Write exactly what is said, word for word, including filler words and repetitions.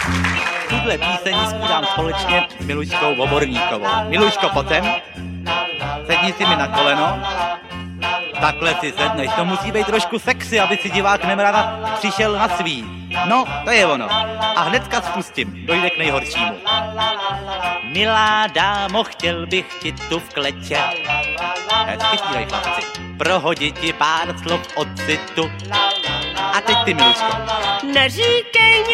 Tuhle píseň zpívám společně s Miluškou Voborníkovou. Miluško, potom sedni si mi na koleno. Takhle si sedneš, to musí být trošku sexy, aby si divák nemrava přišel na svý. No, to je ono. A hnedka spustím, dojde k nejhoršímu. Milá dámo, chtěl bych ti tu v kleče. Hezky zpívaj, chlapci. Prohodit ti pár slov od citu. A teď ty, Miluško. Neříkej